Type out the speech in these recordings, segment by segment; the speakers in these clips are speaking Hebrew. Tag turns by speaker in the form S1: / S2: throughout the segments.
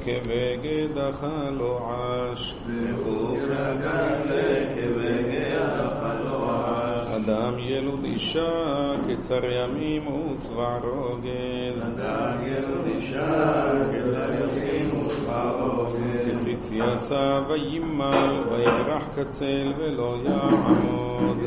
S1: כבגד החלו עש אדם ילוד אישה קצר ימים ושבע רוגז כציץ יצא וימל ויברח קצל ולא יעמוד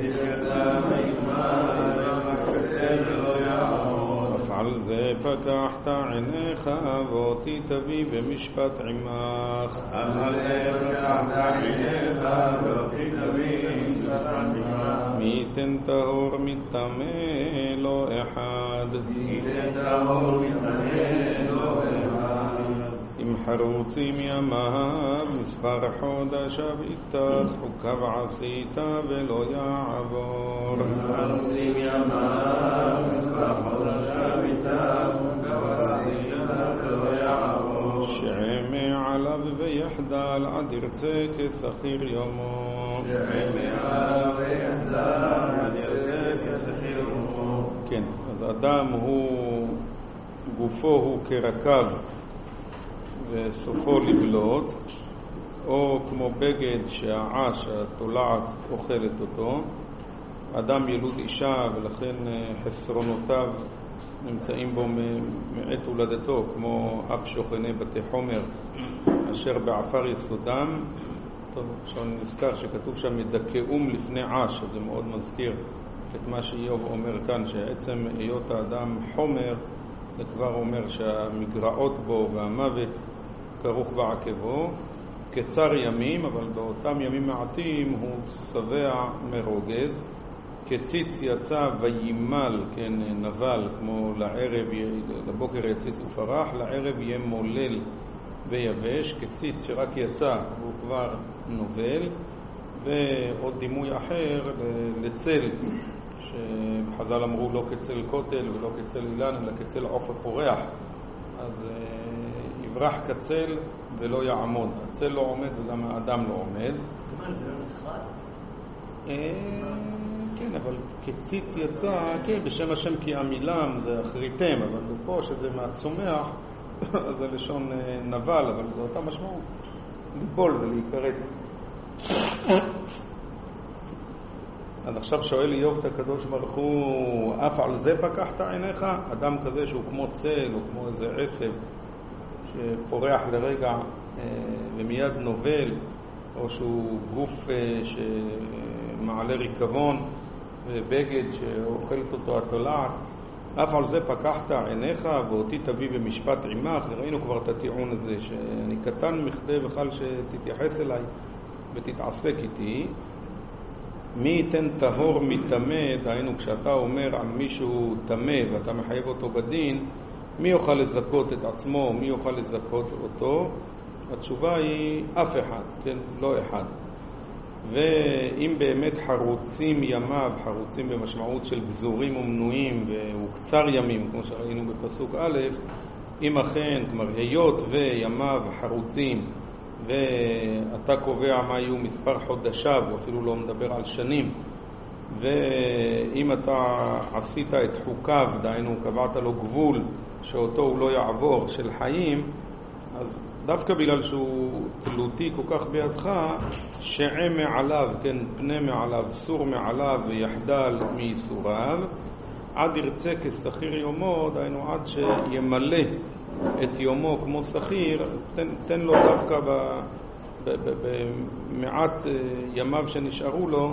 S1: אף על זה פקחת עיניך ואותי תביא במשפט עמך מי יתן טהור מטמא לא אחד אם חרוצים ימיו מספר חודשיו איתך חוקיו עשית ולא יעבור שעמע עליו ויחדל עד ירצה כשכיר יומו כן, אז אדם הוא גופו הוא כרכב וסופו לבלוט או כמו בגד שהעש התולעת אוכלת אותו אדם ילוד אישה ולכן חסרונותיו נמצאים בו מעת הולדתו כמו אף שוכני בתי חומר אשר בעפר יסודם טוב, עכשיו נזכר שכתוב שם ידכאום לפני עש אז זה מאוד מזכיר את מה שאיוב אומר כאן שעצם היות האדם חומר זה כבר אומר שהמגרעות בו והמוות כרוך בעקבו קצר ימים אבל באותם ימים מעטים הוא שבע מרוגז כציץ יצא וימל כן נבל כמו לערב לבוקר יציץ ופרח לערב יהיה מולל ויבש כציץ שרק יצא הוא כבר נובל ועוד דימוי אחר לצל שבחז"ל אמרו לא כצל כותל ולא כצל אילן אלא כצל עוף הפורח אז יברח כצל ולא יעמוד הצל לא עומד וגם האדם לא עומד
S2: זה לא נחרד?
S1: כן אבל כציץ יצא כן בשם השם כי עמילם זה אחריתם אבל פה שזה מהצומח אז זה לשון נבל אבל זה אותה משמעות ליפול ולהיקראת אז עכשיו שואל איוב את הקדוש ברוך הוא אף על זה פקחת עיניך אדם כזה שהוא כמו צל או כמו איזה עשב שפורח לרגע ומיד נובל או שהוא גוף שמעלה ריקבון ובגד שאוכלת אותו התולעת אף על זה פקחת עיניך ואותי תביא במשפט עמך וראינו כבר את הטיעון הזה שאני קטן מכדי בכלל שתתייחס אליי ותתעסק איתי מי ייתן טהור מטמא דהיינו כשאתה אומר על מישהו טמא ואתה מחייב אותו בדין מי יוכל לזכות את עצמו מי יוכל לזכות אותו התשובה היא אף אחד כן לא אחד ואם באמת חרוצים ימיו חרוצים במשמעות של גזורים ומנויים והוא קצר ימים כמו שראינו בפסוק א' אם אכן כלומר היות וימיו חרוצים ואתה קובע מה יהיו מספר חודשיו הוא אפילו לא מדבר על שנים ואם אתה עשית את חוקיו דהיינו קבעת לו גבול שאותו הוא לא יעבור של חיים אז דווקא בגלל שהוא תלותי כל כך בידך שעה מעליו כן פנה מעליו סור מעליו ויחדל מייסוריו עד ירצה כשכיר יומו דהיינו עד שימלא את יומו כמו שכיר תן לו דווקא במעט ימיו שנשארו לו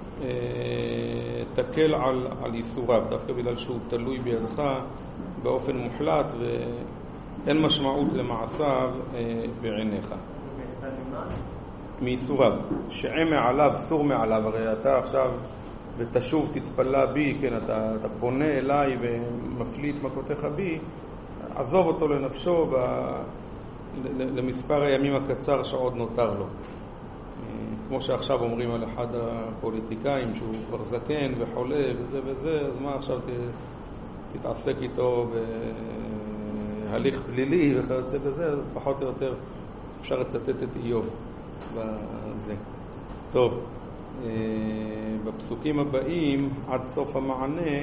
S1: תקל על ייסוריו דווקא בגלל שהוא תלוי בידך באופן מוחלט ואין משמעות למעשיו בעיניך מייסוריו שעה מעליו סור מעליו הרי אתה עכשיו ותשוב תתפלה בי כן אתה פונה אליי ומפליט מכותיך בי עזוב אותו לנפשו למספר הימים הקצר שעוד נותר לו כמו שעכשיו אומרים על אחד הפוליטיקאים שהוא כבר זקן וחולה וזה וזה אז מה עכשיו תתעסק איתו בהליך פלילי וכיוצא בזה אז פחות או יותר אפשר לצטט את איוב בזה טוב בפסוקים הבאים עד סוף המענה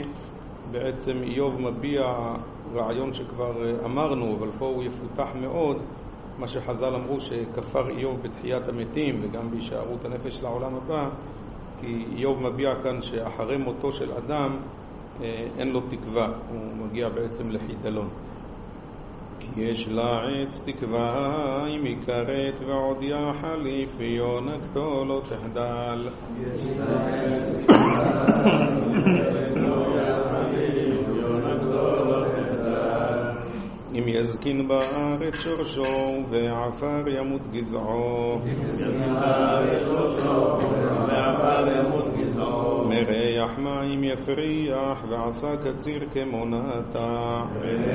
S1: בעצם איוב מביע רעיון שכבר אמרנו אבל פה הוא יפותח מאוד מה שחז"ל אמרו שכפר איוב בתחיית המתים וגם בהישארות הנפש לעולם הבא, כי איוב מביע כאן שאחרי מותו של אדם אין לו תקווה, הוא מגיע בעצם לחידלון. כי יש לעץ תקווה אם יקרת ועוד יחליף יונקתו לא תחדל. יש לעץ תקווה אם יזקין בארץ שורשו ועפר ימות גזעו. מריח מים יפריח ועשה קציר כמו נטע.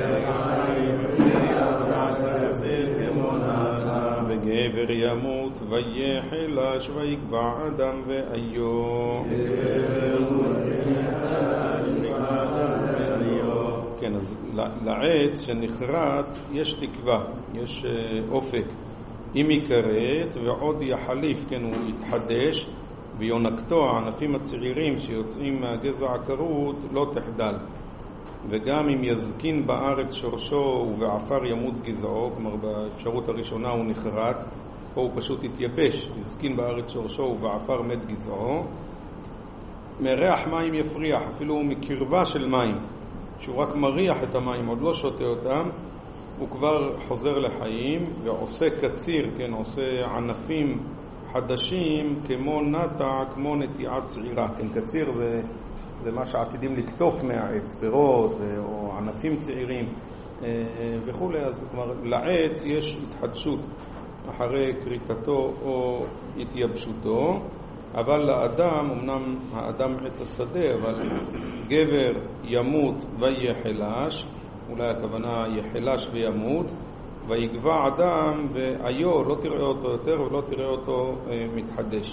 S1: וגבר ימות ויחלש ויקבע אדם ואיו. כן, אז לעץ שנחרט יש תקווה, יש אופק. אם יקרת ועוד יחליף, כן, הוא יתחדש, ויונקתו, הענפים הצעירים שיוצאים מהגזע הכרות, לא תחדל. וגם אם יזקין בארץ שורשו ובעפר ימות גזעו, כלומר באפשרות הראשונה הוא נחרט, פה הוא פשוט יתייבש, יזקין בארץ שורשו ובעפר מת גזעו. מריח מים יפריח, אפילו מקרבה של מים, שהוא רק מריח את המים, עוד לא שותה אותם, הוא כבר חוזר לחיים ועושה קציר, כן, עושה ענפים חדשים כמו נטע, כמו נטיעה צעירה. כן, קציר זה מה שעתידים לקטוף מהעץ, פירות או ענפים צעירים וכו'. אז כלומר, לעץ יש התחדשות אחרי קריטתו או התייבשותו, אבל לאדם, אמנם האדם עץ השדה, אבל גבר ימות ויחלש, אולי הכוונה יחלש וימות, ויגבע אדם ואיו, לא תראה אותו יותר ולא תראה אותו מתחדש.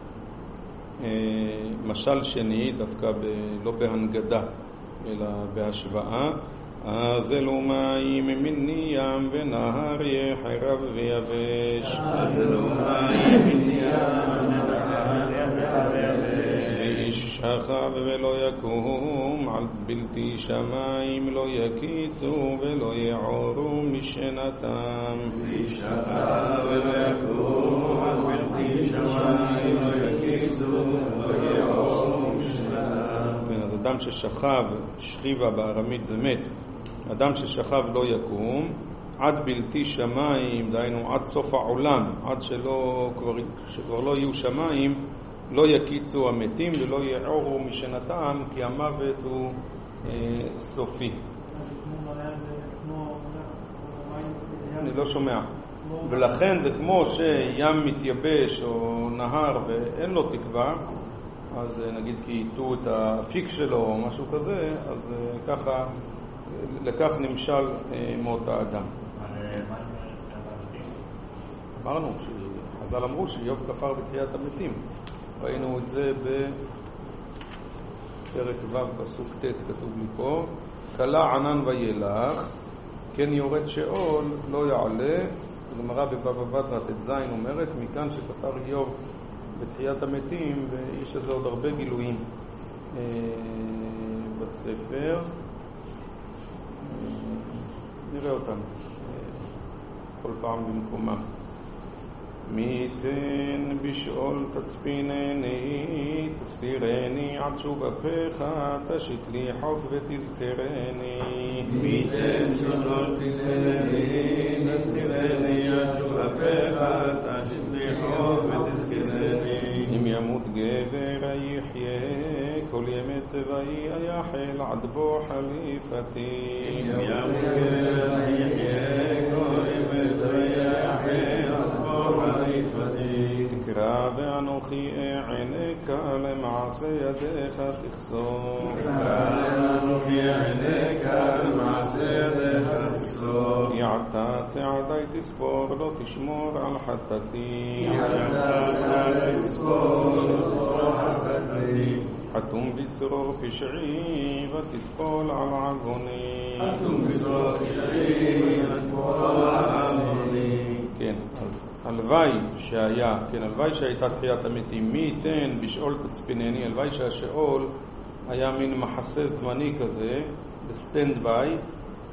S1: משל שני, דווקא לא בהנגדה, אלא בהשוואה, אזלו מים מן ים ונהר יחרב ויבש. אזלו מים מן ים ונהר יחרב ויבש. ואיש שכב ולא יקום, על בלתי שמיים לא יקיצו ולא יעורו משנתם. ואיש שכב ולא יקום, על בלתי שמיים לא יקיצו ולא יעורו משנתם. כן, אז אדם ששכב, שכיבה בארמית זה מת, אדם ששכב לא יקום, עד בלתי שמיים, דהיינו עד סוף העולם, עד שכבר לא יהיו שמיים, לא יקיצו המתים ולא יעורו משנתם, כי המוות הוא סופי. אני לא שומע. ולכן זה כמו שים מתייבש או נהר ואין לו תקווה, אז נגיד כי ייתו את האפיק שלו או משהו כזה, אז ככה, לכך נמשל מות האדם. אמרנו, חז"ל אמרו שאיוב כפר בתחיית המתים. ראינו את זה בפרק ו' פסוק ט', כתוב לי פה, קלה ענן וילך, כן יורד שאול לא יעלה. הגמרא בבבא בתרא ט"ז אומרת, מכאן שכפר איוב בתחיית המתים, ויש לזה עוד הרבה גילויים בספר. נראה אותם כל פעם במקומם. מי ייתן בשאול תצפינני, תסתירני עד שוב אפיך, תשית לי חוק ותזכרני. מי ייתן בשאול תצפינני, תסתירני עד שוב אפיך, תשית לי חוק ותזכרני. אם ימות גבר יחיה, כל ימי צבאי היחל עד בו חליפתי. אם ימות גבר יחיה, כל ימי צבאי היחל עד בו חליפתי. תקרא ואנוכי עינך למעשה ידיך תחסור. תקרא ואנוכי עינך למעשה ידיך תחסור. כי עתה צעדי תספור לא תשמור על חטאתי. כי עתה צעדי תספור לא תשמור על חטאתי. חתום בצרור פשעי ותתפול על עווני. חתום בצרור פשעי ותתפול על עווני. כן, הלוואי שהיה, כן, הלוואי שהייתה תחיית המתים. מי ייתן בשאול תצפינני, הלוואי שהשאול היה מין מחסה זמני כזה, בסטנד ביי,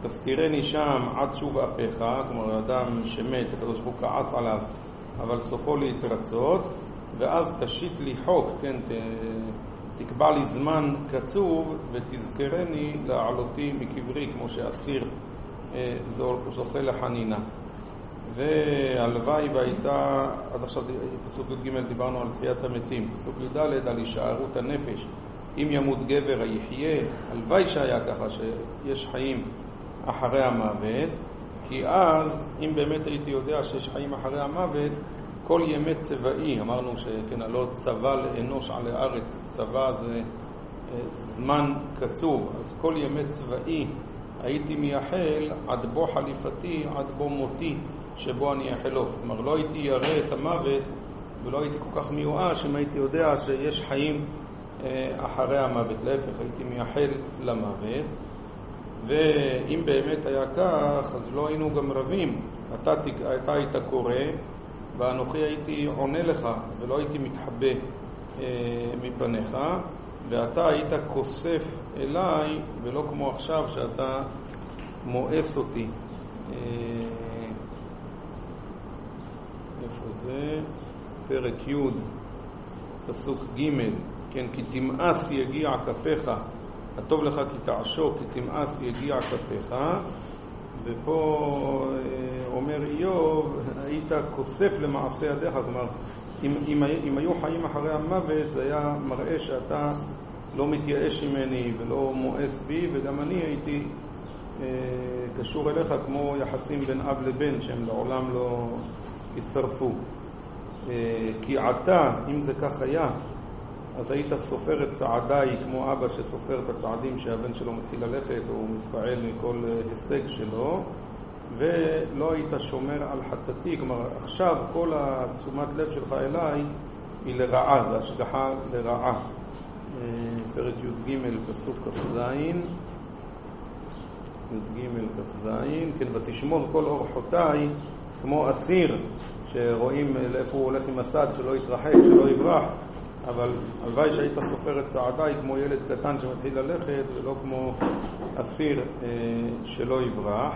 S1: תזכירני שם עד שוב אפיך, כלומר אדם שמת, הקדוש ברוך הוא כעס עליו, אבל סופו להתרצות, ואז תשית לי חוק, כן, תקבע לי זמן קצוב ותזכרני לעלותי מקברי, כמו שאסיר זוכה לחנינה. והלוואי והייתה, עד עכשיו פסוק י"ג דיברנו על תחיית המתים, פסוק י"ד על הישארות הנפש, אם ימות גבר היחיה, הלוואי שהיה ככה שיש חיים אחרי המוות, כי אז אם באמת הייתי יודע שיש חיים אחרי המוות, כל ימי צבאי, אמרנו שכן, לא צבא לאנוש על הארץ, צבא זה זמן קצוב, אז כל ימי צבאי הייתי מייחל עד בו חליפתי, עד בו מותי, שבו אני אחלוף. כלומר, לא הייתי ירא את המוות ולא הייתי כל כך מיואש אם הייתי יודע שיש חיים אחרי המוות. להפך, הייתי מייחל למוות. ואם באמת היה כך, אז לא היינו גם רבים. אתה היית קורא ואנוכי הייתי עונה לך ולא הייתי מתחבא מפניך, ואתה היית כוסף אליי ולא כמו עכשיו שאתה מואס אותי. איפה זה? פרק י' פסוק ג', כן, כי תמאס יגיע כפיך, הטוב לך כי תעשוק, כי תמאס יגיע כפיך. ופה אומר איוב, היית כוסף למעשה ידיך. כלומר, אם היו חיים אחרי המוות, זה היה מראה שאתה לא מתייאש ממני ולא מואס בי, וגם אני הייתי קשור אליך כמו יחסים בין אב לבן, שהם לעולם לא ישרפו. כי עתה, אם זה כך היה, אז היית סופר את צעדיי כמו אבא שסופר את הצעדים שהבן שלו מתחיל ללכת, או מתפעל מכל הישג שלו, ולא היית שומר על חטאתי. כלומר, עכשיו כל התשומת לב שלך אליי היא לרעה, והשגחה לרעה. פרק י"ג פסוק כ"ז, י"ג כ"ז, כן, ותשמור כל אורחותיי כמו אסיר שרואים לאיפה הוא הולך עם הסד, שלא יתרחק, שלא יברח. אבל הלוואי שהיית סופר את צעדיי כמו ילד קטן שמתחיל ללכת, ולא כמו אסיר שלא יברח.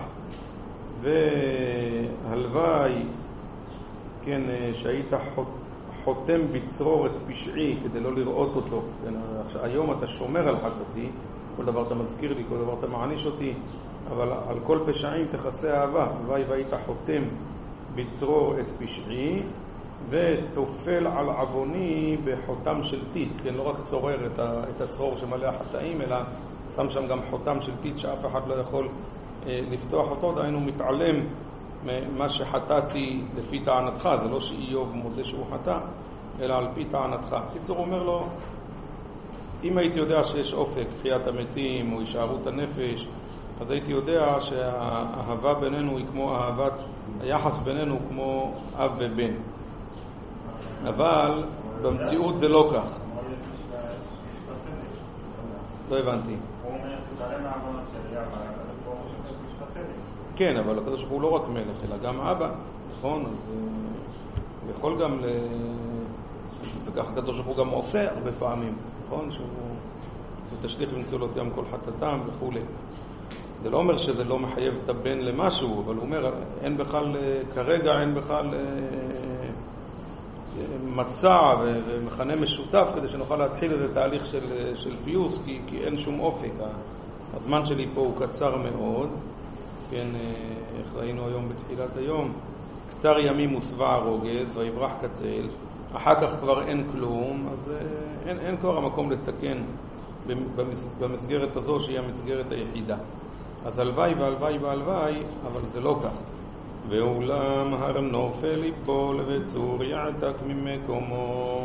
S1: והלוואי, כן, שהיית חותם בצרור את פשעי כדי לא לראות אותו. כן, היום אתה שומר על חטאתי, כל דבר אתה מזכיר לי, כל דבר אתה מעניש אותי, אבל על כל פשעים תכסה אהבה. הלוואי והיית חותם בצרור את פשעי ותופל על עווני בחותם של טיט. כן, לא רק צורר את הצרור שמלא החטאים, אלא שם שם גם חותם של טיט שאף אחד לא יכול לפתוח אותו. דהיינו מתעלם מה שחטאתי לפי טענתך. זה לא שאיוב מודה שהוא חטא, אלא על פי טענתך. קיצור, אומר לו, אם הייתי יודע שיש אופק, תחיית המתים או הישארות הנפש, אז הייתי יודע שהאהבה בינינו היא כמו היחס בינינו כמו אב ובן. אבל במציאות זה לא כך. לא הבנתי. כן, אבל הקדוש ברוך הוא לא רק מלך, אלא גם אבא, נכון? אז הוא יכול גם וכך הקדוש ברוך הוא גם עושה הרבה פעמים, נכון? שהוא תשליך ונצולות ים כל חטאתם וכו'. זה לא אומר שזה לא מחייב את הבן למשהו, אבל הוא אומר, אין בכלל, כרגע אין בכלל מצע ומכנה משותף כדי שנוכל להתחיל איזה תהליך של פיוס, כי אין שום אופק. הזמן שלי פה הוא קצר מאוד, כן, איך ראינו היום בתחילת היום, קצר ימים ושבע רוגז ויברח קצל, אחר כך כבר אין כלום, אז אין כבר המקום לתקן במסגרת הזו שהיא המסגרת היחידה. אז הלוואי והלוואי והלוואי, אבל זה לא כך. ואולם הר נופל יפול וצור יעתק ממקומו,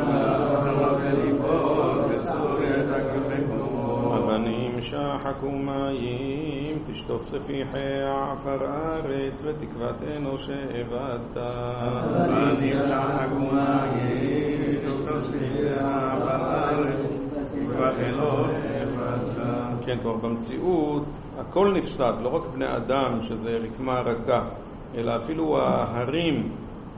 S1: אבנים שחקו מים, תשטוף ספיחי עפר הארץ ותקוות אנוש אבדת. אבנים שחקו מים, תשטוף ספיחי עפר הארץ ותקוות אנוש אבדת. כן, כבר במציאות הכל נפסד, לא רק בני אדם שזה רקמה רכה, אלא אפילו ההרים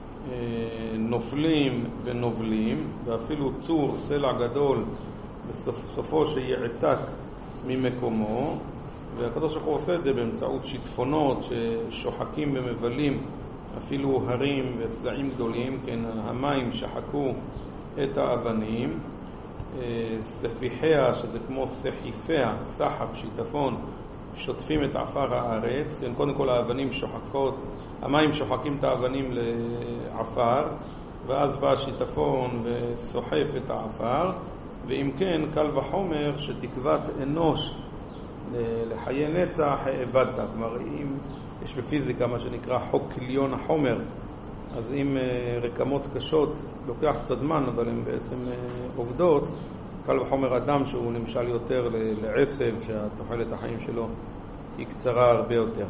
S1: נופלים ונובלים, ואפילו צור סלע גדול בסופו שיעתק ממקומו, והקדוש ברוך הוא עושה את זה באמצעות שיטפונות ששוחקים ומבלים אפילו הרים וסלעים גדולים, כן, המים שחקו את האבנים, ספיחיה, שזה כמו סחיפיה, סחף, שיטפון, שוטפים את עפר הארץ, כן, קודם כל האבנים שוחקות, המים שוחקים את האבנים לעפר, ואז בא השיטפון וסוחף את העפר, ואם כן, קל וחומר שתקוות אנוש לחיי נצח העבדת. כלומר, אם יש בפיזיקה מה שנקרא חוק כליון החומר, אז אם רקמות קשות לוקח קצת זמן, אבל הן בעצם עובדות, קל וחומר אדם שהוא נמשל יותר לעשב, שהתוחלת החיים שלו היא קצרה הרבה יותר.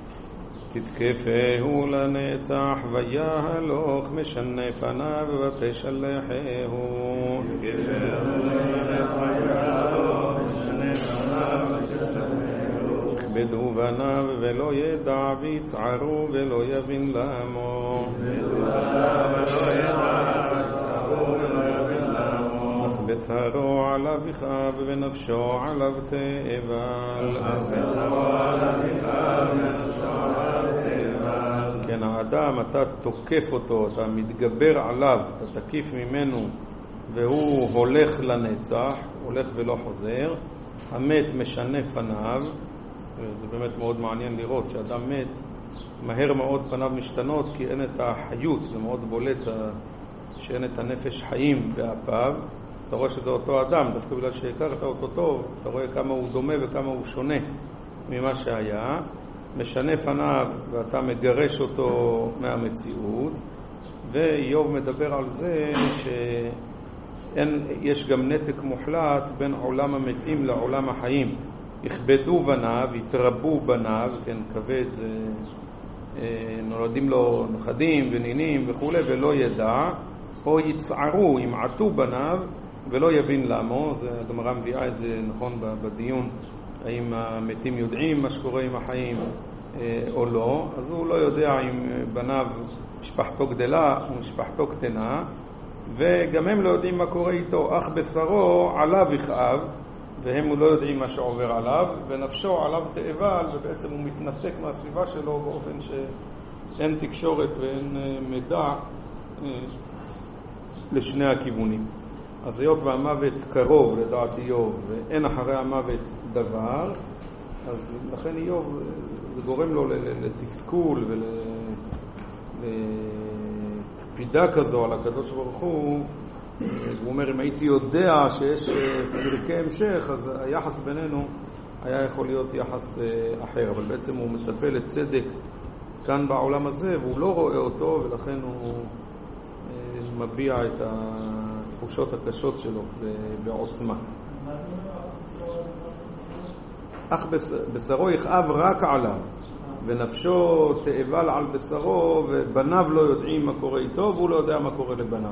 S1: תתקפהו לנצח ויהלוך משנה פניו ותשלחהו. תתקפהו לנצח ויהלוך משנה פניו ותשלחהו. יכבדו בניו ולא ידע ויצערו ולא יבין למו. יכבדו בניו ולא ידע ויצערו ולא יבין למו. אך בשרו עליו יכאב ונפשו עליו תאבל. אך בשרו עליו יכאב ונפשו עליו תאבל. כן, האדם, אתה תוקף אותו, אתה מתגבר עליו, אתה תקיף ממנו, והוא הולך לנצח, הולך ולא חוזר. המת משנה פניו, זה באמת מאוד מעניין לראות שאדם מת, מהר מאוד פניו משתנות, כי אין את החיות, זה מאוד בולט שאין את הנפש חיים באפיו. אז אתה רואה שזה אותו אדם, דווקא בגלל שהכרת אותו טוב, אתה רואה כמה הוא דומה וכמה הוא שונה ממה שהיה. משנה פניו ואתה מגרש אותו מהמציאות. ואיוב מדבר על זה שיש גם נתק מוחלט בין עולם המתים לעולם החיים. יכבדו בניו, יתרבו בניו, כן, כבד, נולדים לו נכדים ונינים וכו', ולא ידע, או יצערו, ימעטו בניו ולא יבין למה. זה הגמרא מביאה את זה נכון בדיון, האם המתים יודעים מה שקורה עם החיים או לא. אז הוא לא יודע אם בניו משפחתו גדלה או משפחתו קטנה, וגם הם לא יודעים מה קורה איתו. אך בשרו עליו יכאב, והם לא יודעים מה שעובר עליו, ונפשו עליו תאבל, ובעצם הוא מתנתק מהסביבה שלו באופן שאין תקשורת ואין מידע לשני הכיוונים. אז היות והמוות קרוב לדעת איוב ואין אחרי המוות דבר, אז לכן איוב זה גורם לו לתסכול ולקפידה כזו על הקדוש ברוך הוא. הוא אומר, אם הייתי יודע שיש פרקי המשך, אז היחס בינינו היה יכול להיות יחס אחר. אבל בעצם הוא מצפה לצדק כאן בעולם הזה, והוא לא רואה אותו, ולכן הוא מביע את התחושות הקשות שלו בעוצמה. אך בשרו יכאב רק עליו, ונפשו תאבל על בשרו, ובניו לא יודעים מה קורה איתו, והוא לא יודע מה קורה לבניו.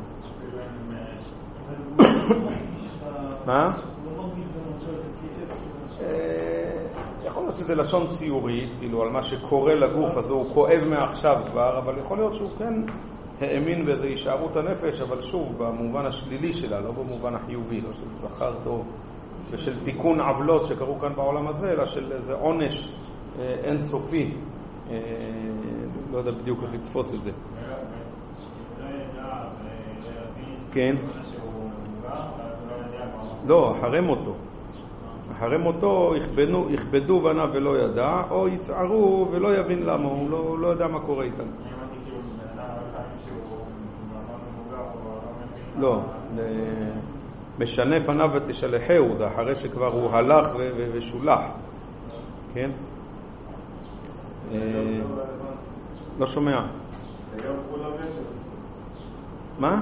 S1: מה? יכול להיות שזה לשון ציורית, כאילו על מה שקורה לגוף, אז הוא כואב מעכשיו כבר, אבל יכול להיות שהוא כן האמין בזה הישארות הנפש, אבל שוב במובן השלילי שלה, לא במובן החיובי, לא של שכר טוב ושל תיקון עוולות שקרו כאן בעולם הזה, אלא של איזה עונש אינסופי. לא יודע בדיוק איך לתפוס את זה. כן? לא, אחרי מותו. אחרי מותו יכבדו בניו ולא ידע, או יצערו ולא יבין למה, הוא לא יודע מה קורה איתם. לא, משנה פניו ותשלחהו, זה אחרי שכבר הוא הלך ושולח. כן? לא שומע. מה?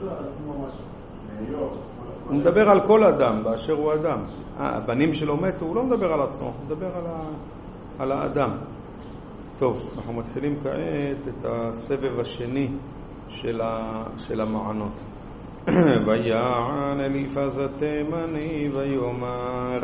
S1: הוא מדבר על כל אדם באשר הוא אדם. הבנים שלו מתו, הוא לא מדבר על עצמו, הוא מדבר על האדם. טוב, אנחנו מתחילים כעת את הסבב השני של המענות. ויען אליפז התימני ויאמר,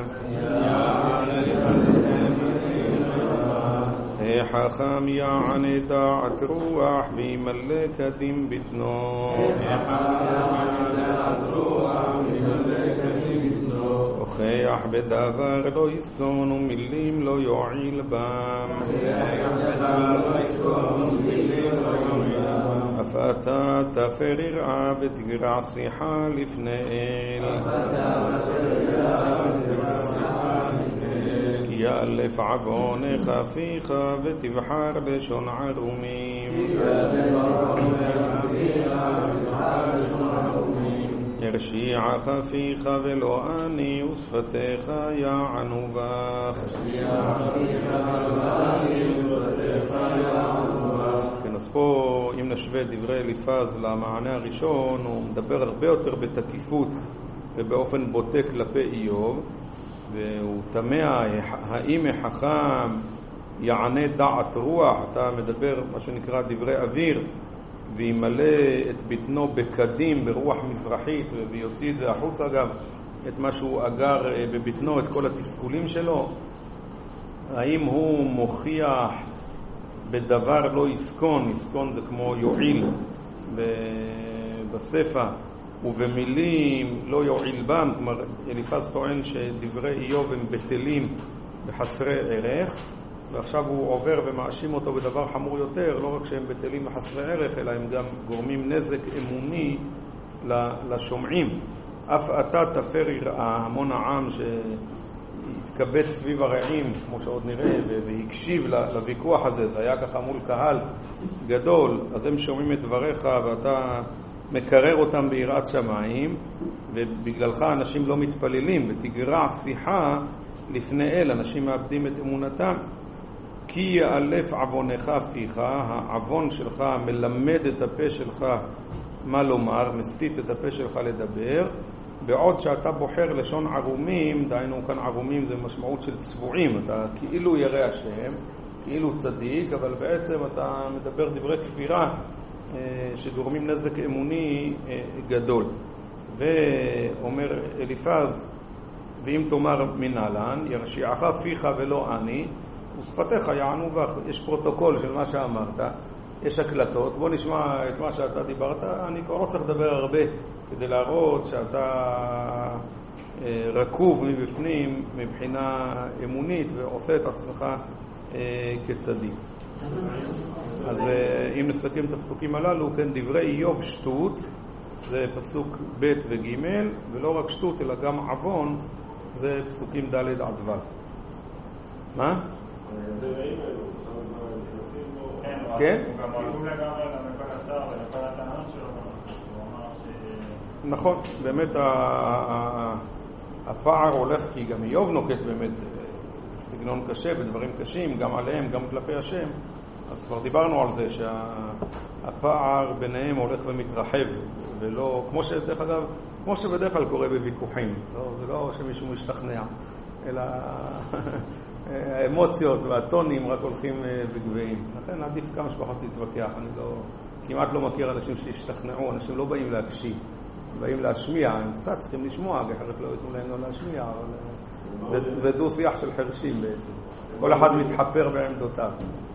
S1: חכם יען דעת רוח וימלא קדים בטנו, נוכח בדבר לא יסכון ומילים לא יועיל בם. אף אתה תפר יראה ותגרע שיחה לפני אל. כי יאלף עוונך פיך ותבחר לשון ערומים. ירשיעך פיך ולא אני ושפתיך יענו בך. כן, אז פה אם נשווה דברי אליפז למענה הראשון, הוא מדבר הרבה יותר בתקיפות ובאופן בוטה כלפי איוב, והוא תמה האם החכם יענה דעת רוח. אתה מדבר מה שנקרא דברי אוויר, וימלא את בטנו בקדים ברוח מזרחית ויוציא את זה החוצה גם, את מה שהוא אגר בבטנו, את כל התסכולים שלו. האם הוא מוכיח בדבר לא יסכון, יסכון זה כמו יועיל בספר, ובמילים לא יועיל בם. כלומר אליפז טוען שדברי איוב הם בטלים וחסרי ערך, ועכשיו הוא עובר ומאשים אותו בדבר חמור יותר, לא רק שהם בטלים וחסרי ערך, אלא הם גם גורמים נזק אמוני לשומעים. אף אתה תפר יראה, המון העם שהתקבץ סביב הרעים, כמו שעוד נראה, והקשיב לוויכוח הזה, זה היה ככה מול קהל גדול, אז הם שומעים את דבריך ואתה מקרר אותם ביראת שמיים, ובגללך אנשים לא מתפללים, ותגרע שיחה לפני אל, אנשים מאבדים את אמונתם. כי יאלף עוונך פיך, העוון שלך מלמד את הפה שלך מה לומר, מסית את הפה שלך לדבר, בעוד שאתה בוחר לשון ערומים, דהיינו כאן ערומים זה משמעות של צבועים, אתה כאילו ירא השם, כאילו צדיק, אבל בעצם אתה מדבר דברי כפירה שגורמים נזק אמוני גדול. ואומר אליפז, ואם תאמר מנהלן, ירשיעך פיך ולא אני, ושפתיך יענו בך. יש פרוטוקול של מה שאמרת, יש הקלטות, בוא נשמע את מה שאתה דיברת. אני כבר לא צריך לדבר הרבה כדי להראות שאתה רקוב מבפנים מבחינה אמונית ועושה את עצמך כצדיק. אז אם נסכם את הפסוקים הללו, כן, דברי איוב שטות, זה פסוק ב' וג', ולא רק שטות אלא גם עוון, זה פסוקים ד' עד ו'. מה? כן? נכון, באמת הפער הולך, כי גם איוב נוקט באמת סגנון קשה ודברים קשים, גם עליהם, גם כלפי השם. אז כבר דיברנו על זה שהפער ביניהם הולך ומתרחב, ולא, כמו שבדרך כלל קורה בוויכוחים, זה לא שמישהו משתכנע, אלא האמוציות והטונים רק הולכים וגבהים. לכן עדיף כמה שפחות להתווכח. אני כמעט לא מכיר אנשים שהשתכנעו, אנשים לא באים להקשיב, באים להשמיע, הם קצת צריכים לשמוע, אחרת לא יתנו להם לא להשמיע, אבל זה דו שיח של חרשים בעצם. כל אחד מתחפר בעמדותיו.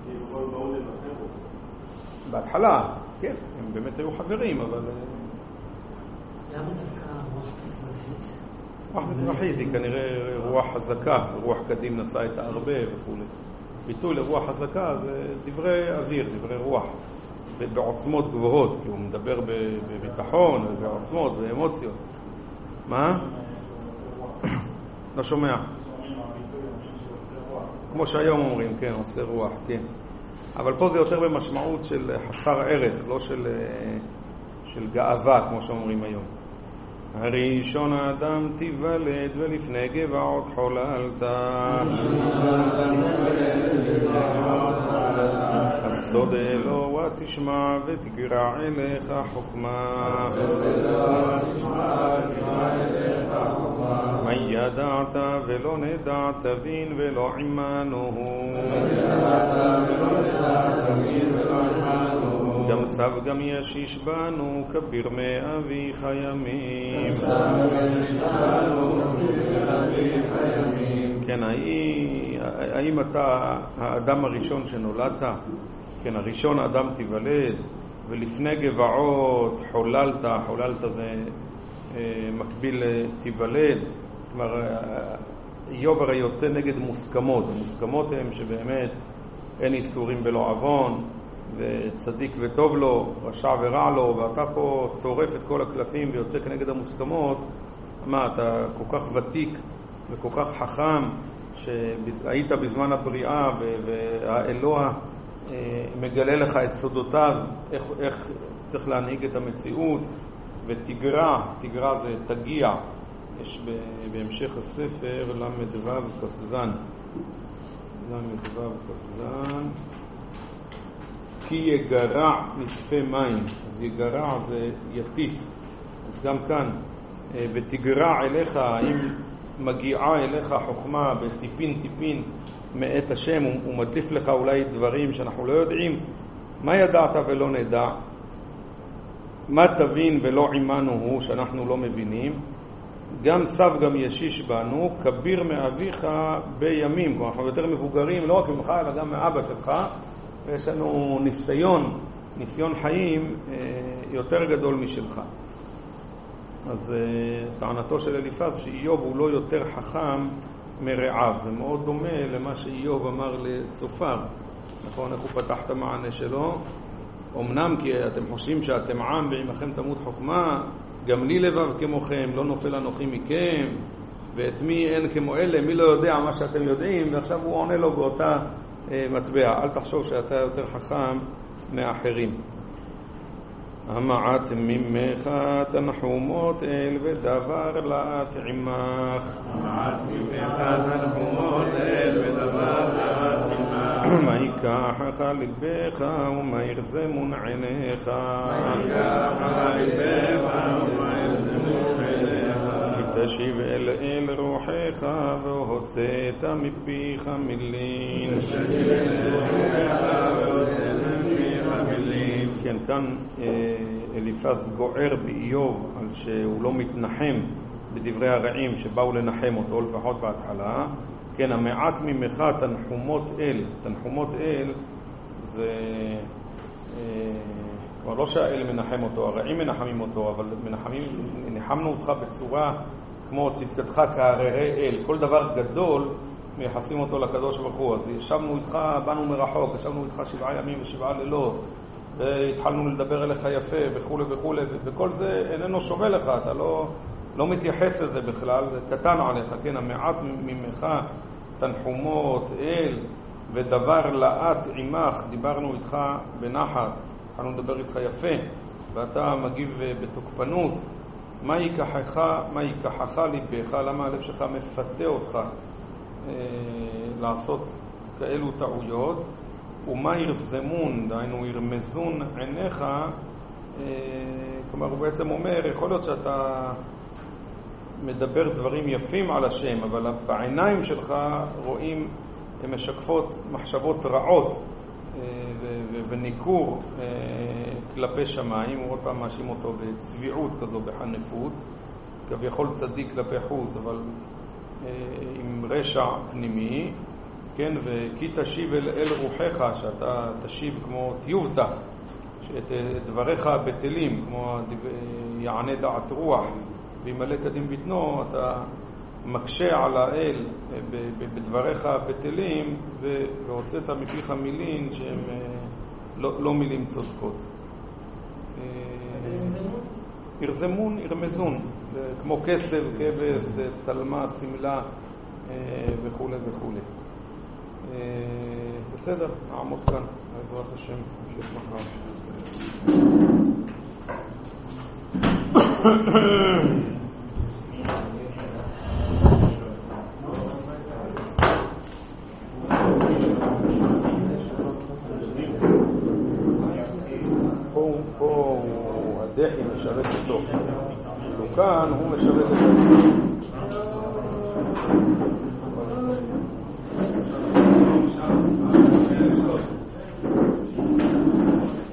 S1: בהתחלה, כן, הם באמת היו חברים, אבל...
S2: למה דווקא רוח מזרחית?
S1: רוח מזרחית היא כנראה רוח חזקה, רוח קדים נשא את הרבה וכו'. ביטוי לרוח חזקה זה דברי אוויר, דברי רוח, בעוצמות גבוהות, כי הוא מדבר בביטחון, בעוצמות, באמוציות. מה? לא שומע. כמו שהיום אומרים, כן, עושה רוח, כן. אבל פה זה יותר במשמעות של חסר ערך, לא של גאווה, כמו שאומרים היום. הראשון האדם תיוולד ולפני גבעות חוללת. הסוד אלוה תשמע ותגרע אליך חוכמה. מה ידעת ולא נדע תבין ולא עמנו. גם סב גם ישיש בנו כביר מאביך ימים. כן, האם אתה האדם הראשון שנולדת? כן, הראשון האדם תיוולד ולפני גבעות חוללת. חוללת זה מקביל תיוולד. כלומר, איוב הרי יוצא נגד מוסכמות. המוסכמות הן שבאמת אין איסורים ולא עוון, וצדיק וטוב לו, רשע ורע לו, ואתה פה טורף את כל הקלפים ויוצא כנגד המוסכמות. מה, אתה כל כך ותיק וכל כך חכם שהיית בזמן הבריאה, והאלוה מגלה לך את סודותיו, איך צריך להנהיג את המציאות. ותגרע זה תגיע, יש בהמשך הספר למדו כ"ז, כי יגרע נטפה מים. אז יגרע זה יטיף, אז גם כאן ותגרע אליך, אם מגיעה אליך חוכמה בטיפין טיפין מאת השם, הוא מדליף לך אולי דברים שאנחנו לא יודעים. מה ידעת ולא נדע? מה תבין ולא עימנו הוא, שאנחנו לא מבינים? גם סב גם ישיש בנו, כביר מאביך בימים. כלומר, אנחנו יותר מבוגרים, לא רק ממך, אלא גם מאבא שלך, ויש לנו ניסיון חיים יותר גדול משלך. אז טענתו של אליפז שאיוב הוא לא יותר חכם מרעיו. זה מאוד דומה למה שאיוב אמר לצופר. נכון, איך הוא פתח את המענה שלו? אמנם כי אתם חושבים שאתם עם ועמכם תמות חוכמה, גם לי לבב כמוכם, לא נופל אנוכי מכם, ואת מי אין כמו אלה, מי לא יודע מה שאתם יודעים. ועכשיו הוא עונה לו באותה מטבע, אל תחשוב שאתה יותר חכם מאחרים. המעט ממך תנחומות אל ודבר לאט עמך.
S3: המעט ממך תנחומות אל ודבר לאט עמך.
S1: מה ייקחך לבך ומה ירזמון עיניך.
S3: מה ייקחך לבך ומה ירזמון עיניך.
S1: כי תשיב אל רוחך והוצאת מפיך מילים.
S3: תשיב אל רוחך והוצאת מפיך מילים.
S1: כן, כאן אליפז גוער באיוב על שהוא לא מתנחם בדברי הרעים שבאו לנחם אותו, לפחות בהתחלה. כן, המעט ממך תנחומות אל. תנחומות אל זה כבר לא שהאל מנחם אותו, הרעים מנחמים אותו, אבל נחמנו אותך בצורה כמו צדקתך כהררי אל. כל דבר גדול מייחסים אותו לקדוש ברוך הוא. אז ישבנו איתך, באנו מרחוק, ישבנו איתך 7 ימים ו7 לילות, והתחלנו לדבר אליך יפה וכו' וכו', וכל זה איננו שווה לך, אתה לא מתייחס לזה בכלל, זה קטן עליך. כן, המעט ממך תנחומות אל ודבר לאט עמך. דיברנו איתך בנחת, התחלנו לדבר איתך יפה, ואתה מגיב בתוקפנות. מה ייקחך ליבך? למה הלב שלך מפתה אותך לעשות כאלו טעויות? ומה ירזמון, דהיינו ירמזון עיניך. כלומר הוא בעצם אומר, יכול להיות שאתה מדבר דברים יפים על השם, אבל בעיניים שלך רואים, הן משקפות מחשבות רעות וניקור כלפי שמיים. הוא עוד פעם מאשים אותו בצביעות כזו, בחנפות, כביכול צדיק כלפי חוץ, אבל עם רשע פנימי. כן, וכי תשיב אל רוחך, שאתה תשיב כמו תיובתה, שאת דבריך בטלים, כמו יענה דעת רוח וימלא קדים בטנו, אתה מקשה על האל בדבריך בטלים, והוצאת מפיך מילים שהם לא מילים צודקות. ירזמון, ירמזון, כמו כסף, כבש, סלמה, סמלה וכו' וכו'. בסדר, נעמוד כאן, בעזרת השם, נמשיך מחר. פה הדחי משרת אותו, וכאן הוא משרת אותו.